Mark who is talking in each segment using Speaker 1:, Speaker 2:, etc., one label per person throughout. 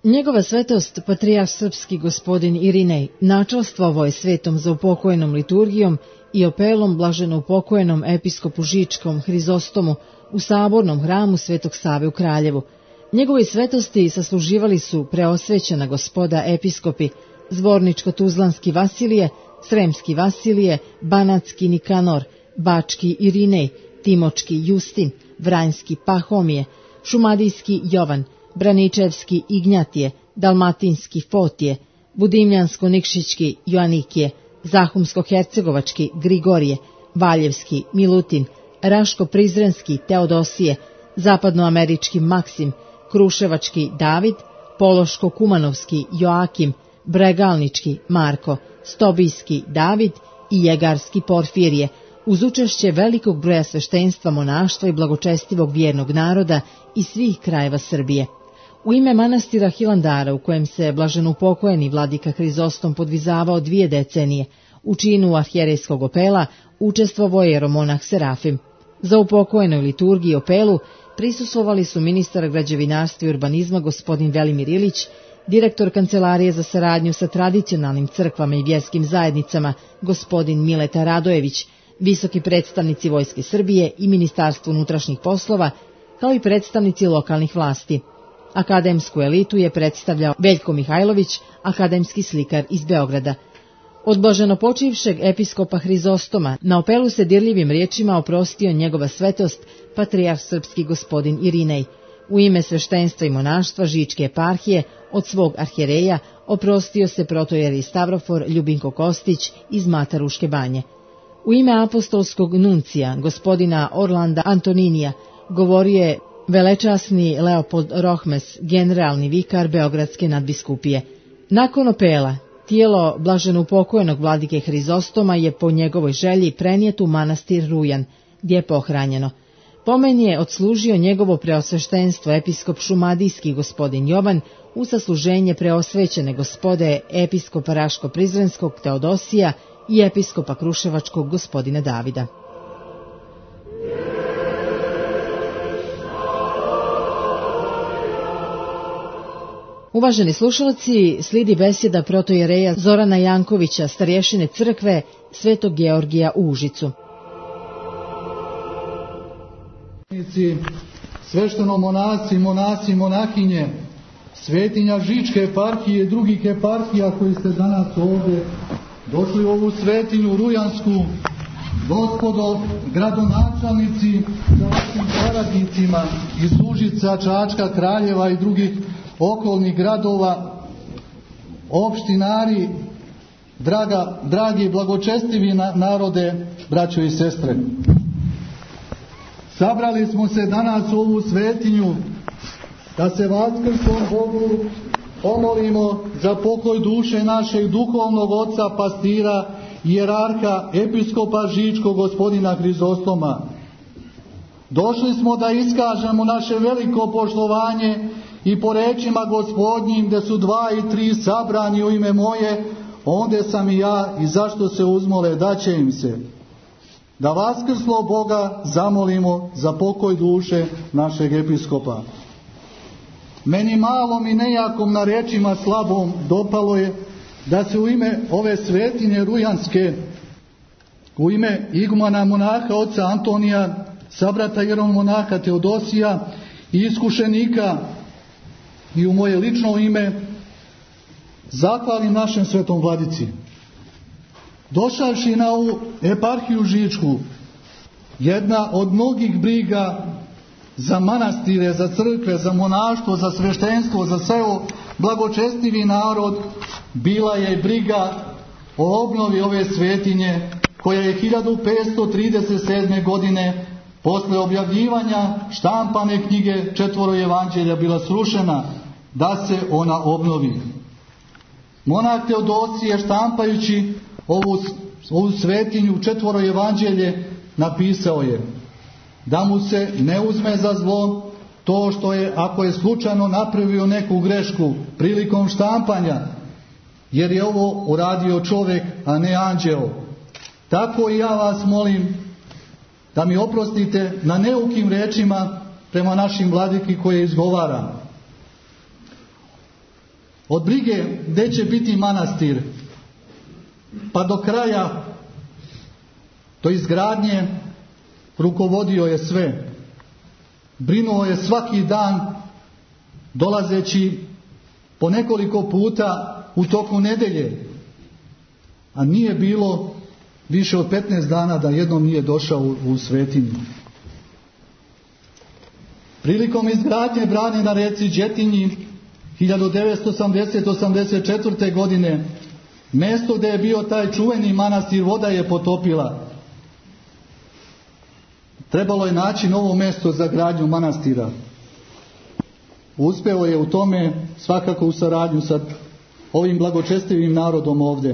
Speaker 1: Njegova svetost, patrijarh srpski gospodin Irinej, načastvovao je svetom zaupokojenom liturgijom i opelom blaženoupokojenom episkopu Žičkom Hrizostomu u sabornom hramu Svetog Save u Kraljevu. Njegovoj svetosti sasluživali su preosvećena gospoda episkopi Zvorničko-Tuzlanski Vasilije, Sremski Vasilije, Banatski Nikanor, Bački Irinej, Timočki Justin, Vranjski Pahomije, Šumadijski Jovan, Braničevski Ignjatije, Dalmatinski Fotije, Budimljansko-Nikšićki Joanikije, Zahumsko-Hercegovački Grigorije, Valjevski Milutin, Raško-Prizrenski Teodosije, Zapadnoamerički Maksim, Kruševački David, Pološko-Kumanovski Joakim, Bregalnički Marko, Stobijski David i Jegarski Porfirije, uz učešće velikog broja sveštenstva, monaštva i blagočestivog vjernog naroda iz svih krajeva Srbije. U ime manastira Hilandara, u kojem se blaženupokojeni vladika Hrizostom podvizavao 2 decenije, u činu arhijerejskog opela učestvovao je jeromonah Serafim. Za upokojenoj liturgiji opelu prisustvovali su ministar građevinarstva i urbanizma gospodin Velimir Ilić, direktor Kancelarije za saradnju sa tradicionalnim crkvama i vjerskim zajednicama gospodin Mileta Radojević, visoki predstavnici Vojske Srbije i Ministarstva unutrašnjih poslova, kao i predstavnici lokalnih vlasti. Akademsku elitu je predstavljao Veljko Mihajlović, akademski slikar iz Beograda. Od blaženopočivšeg episkopa Hrizostoma na opelu se dirljivim riječima oprostio njegova svetost, patrijarh srpski gospodin Irinej. U ime sveštenstva i monaštva Žičke eparhije od svog arhijereja oprostio se protojeri Stavrofor Ljubinko Kostić iz Mataruške banje. U ime apostolskog nuncija, gospodina Orlanda Antoninija, govorio je velečasni Leopold Rohmes, generalni vikar Beogradske nadbiskupije. Nakon opela, tijelo blaženoupokojenog vladike Hrizostoma je po njegovoj želji prenijeto u manastir Rujan, gdje je pohranjeno. Pomen je odslužio njegovo preosveštenstvo episkop Šumadijski gospodin Jovan u sasluženje preosvećene gospode episkopa Raško-Prizrenskog Teodosija i episkopa Kruševačkog gospodina Davida. Uvaženi slušalci, slijedi besjeda protojereja Zorana Jankovića, starješine crkve Svetog Georgija u Užicu.
Speaker 2: Sveštenomonasi, monasi, monahinje, svetinja Žičke eparhije i drugih eparhija koji ste danas ovdje došli u ovu svetinju Rujansku, gospodo gradonačelnici sa vašim saradnicima iz Užica, Čačka, Kraljeva i drugih okolnih gradova, opštinari, dragi blagočestivi narode, braćo i sestre. Sabrali smo se danas u ovu svetinju da se vaskrslom Bogu pomolimo za pokoj duše našeg duhovnog oca, pastira, hijerarha, episkopa Žičkog gospodina Hrizostoma. Došli smo da iskažemo naše veliko poštovanje i po rečima Gospodnjim, gdje su 2 i 3 sabrani u ime moje, onda sam i ja, i zašto se uzmole, daće im se. Da vaskrslo Boga zamolimo za pokoj duše našeg episkopa. Meni malom i nejakom na rečima slabom dopalo je da se u ime ove svetinje Rujanske, u ime igumana monaha oca Antonija, sabrata jeromonaha Teodosija i iskušenika i u moje lično ime zahvalim našem svetom vladici. Došavši na ovu eparhiju Žičku, jedna od mnogih briga za manastire, za crkve, za monaštvo, za sveštenstvo, za seo blagočestivi narod, bila je briga o obnovi ove svetinje, koja je 1537. godine posle objavljivanja štampane knjige 4 evanđelja bila srušena, da se ona obnovi. Monah Teodosije, štampajući ovu svetinju 4 evanđelje, napisao je da mu se ne uzme za zlo to što je, ako je slučajno napravio neku grešku prilikom štampanja, jer je ovo uradio čovjek, a ne anđeo. Tako i ja vas molim da mi oprostite na neukim rečima prema našim vladiki koje izgovaram. Od brige gdje će biti manastir, pa do kraja, do izgradnje, rukovodio je sve. Brinuo je svaki dan, dolazeći po nekoliko puta u toku nedelje, a nije bilo više od 15 dana da jednom nije došao u svetinju. Prilikom izgradnje brane na reci Đetinji 1980-84. godine, mjesto gdje je bio taj čuveni manastir, voda je potopila. Trebalo je naći novo mjesto za gradnju manastira. Uspeo je u tome, svakako u saradnju sa ovim blagočestivim narodom ovdje.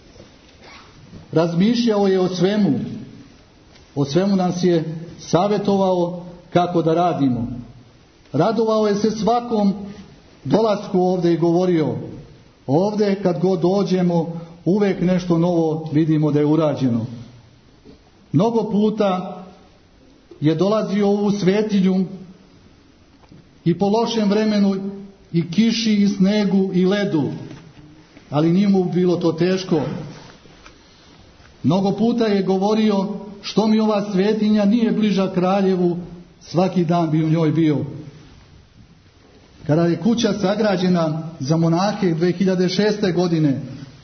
Speaker 2: Razmišljao je o svemu nas je savjetovao kako da radimo. Radovao je se svakom dolasku ovdje i govorio, ovdje kad god dođemo uvijek nešto novo vidimo da je urađeno. Mnogo puta je dolazio u ovu svetinju i po lošem vremenu, i kiši, i snegu, i ledu, ali nije mu bilo to teško. Mnogo puta je govorio, što mi ova svetinja nije bliža Kraljevu, svaki dan bi u njoj bio. Kada je kuća sagrađena za monahe 2006. godine,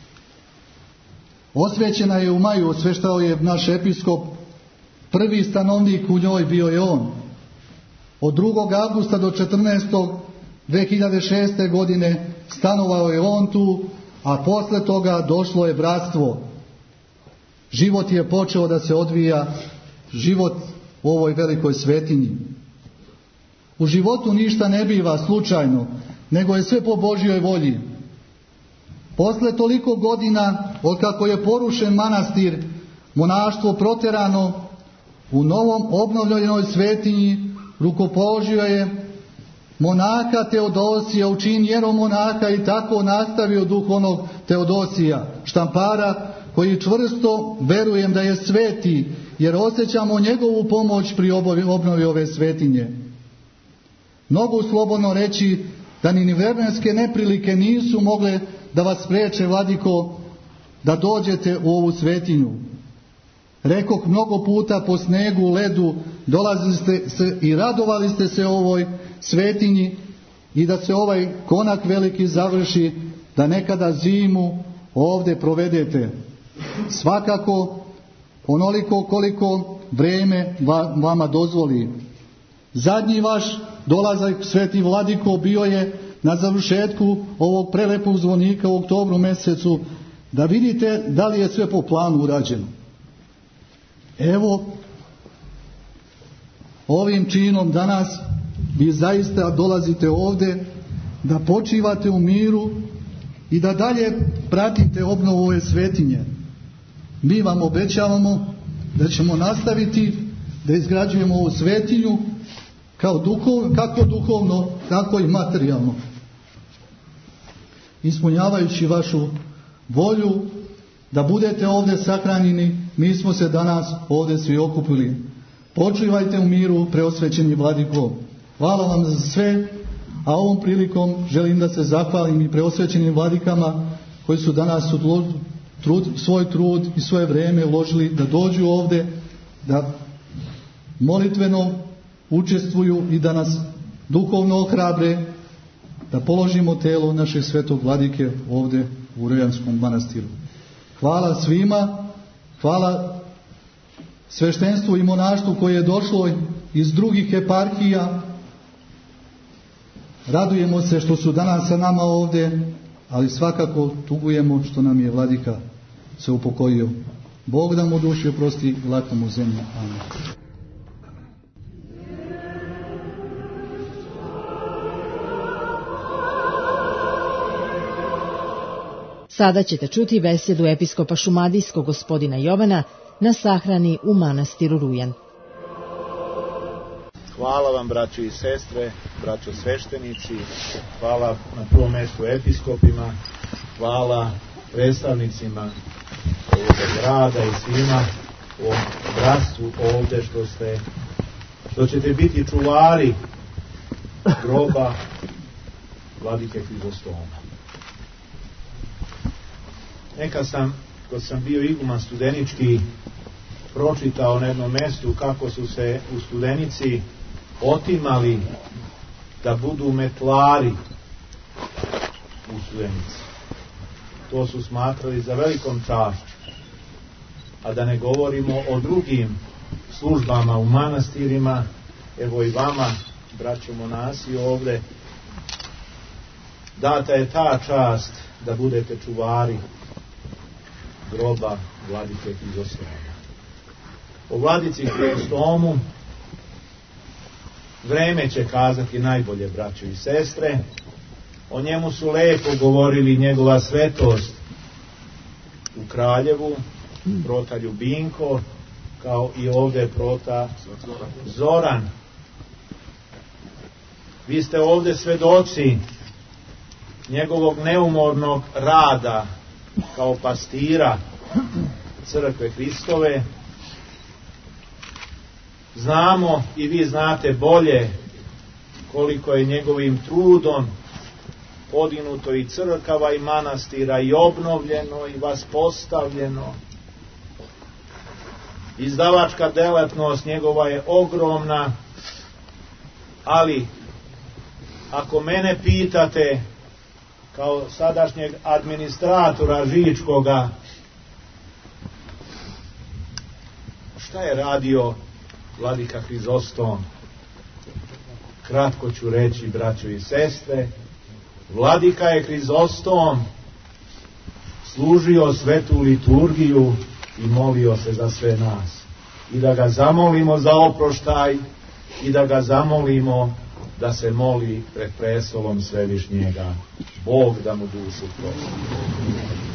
Speaker 2: osvećena je u maju, osveštao je naš episkop, prvi stanovnik u njoj bio je on. Od 2. avgusta do 14. 2006. godine stanovao je on tu, a posle toga došlo je bratstvo. Život je počeo da se odvija, život u ovoj velikoj svetinji. U životu ništa ne biva slučajno, nego je sve po Božjoj volji. Posle toliko godina, otkako je porušen manastir, monaštvo proterano, u novom obnovljenoj svetinji rukopoložio je monaka Teodosija u čin jeromonaha i tako nastavio duh onog Teodosija, štampara, koji čvrsto verujem da je sveti, jer osjećamo njegovu pomoć pri obnovi ove svetinje. Mogu slobodno reći da ni vremenske neprilike nisu mogle da vas spriječe, vladiko, da dođete u ovu svetinju. Rekoh mnogo puta po snegu, ledu, dolazili ste se i radovali ste se ovoj svetinji i da se ovaj konak veliki završi, da nekada zimu ovdje provedete. Svakako onoliko koliko vrijeme vama dozvoli. Zadnji vaš dolazak, sveti vladiko, bio je na završetku ovog prelepog zvonika u oktobru mjesecu, da vidite da li je sve po planu urađeno. Evo, ovim činom danas vi zaista dolazite ovdje da počivate u miru i da dalje pratite obnovu ove svetinje. Mi vam obećavamo da ćemo nastaviti da izgrađujemo ovu svetinju kako duhovno, tako i materijalno. Ispunjavajući vašu volju da budete ovdje sahranjeni, mi smo se danas ovdje svi okupili. Počivajte u miru, preosvećeni vladiko. Hvala vam za sve, a ovom prilikom želim da se zahvalim i preosvećenim vladikama koji su danas svoj trud i svoje vrijeme uložili da dođu ovdje, da molitveno učestvuju i da nas duhovno ohrabre, da položimo telo našeg svetog vladike ovdje u Rojanskom manastiru. Hvala svima, hvala sveštenstvu i monaštvu koje je došlo iz drugih eparhija. Radujemo se što su danas sa nama ovdje, ali svakako tugujemo što nam je vladika se upokojio. Bog da mu duši oprosti i lako mu zemlju. Amen.
Speaker 1: Sada ćete čuti besedu episkopa šumadijskog gospodina Jovana na sahrani u manastiru Rujan.
Speaker 3: Hvala vam, braćo i sestre, braćo sveštenici, hvala na prvom mjestu episkopima, hvala predstavnicima ovoga grada i svima u bratstvu ovdje što ćete biti čuvari groba vladike Hrizostoma. Nekad sam bio iguman studenički, pročitao na jednom mjestu kako su se u Studenici otimali da budu metlari u Studenici. To su smatrali za velikom čašću. A da ne govorimo o drugim službama u manastirima. Evo i vama, braćo monasi, ovdje data je ta čast da budete čuvari groba vladike Hrizostoma. O vladici Hrizostomu vreme će kazati najbolje, braćo i sestre. O njemu su lepo govorili njegova svetost u Kraljevu, prota Ljubinko, kao i ovdje prota Zoran. Vi ste ovdje svedoci njegovog neumornog rada kao pastira crkve Hristove. Znamo i vi znate bolje koliko je njegovim trudom podignuto i crkava i manastira i obnovljeno i vaspostavljeno. Izdavačka delatnost njegova je ogromna, ali ako mene pitate kao sadašnjeg administratora Žičkoga, šta je radio vladika Hrizostom, kratko ću reći, braćo i sestre, vladika je Hrizostom služio svetu liturgiju i molio se za sve nas. I da ga zamolimo za oproštaj i da ga zamolimo da se moli pred prestolom Svevišnjega. Bog da mu dušu prosti.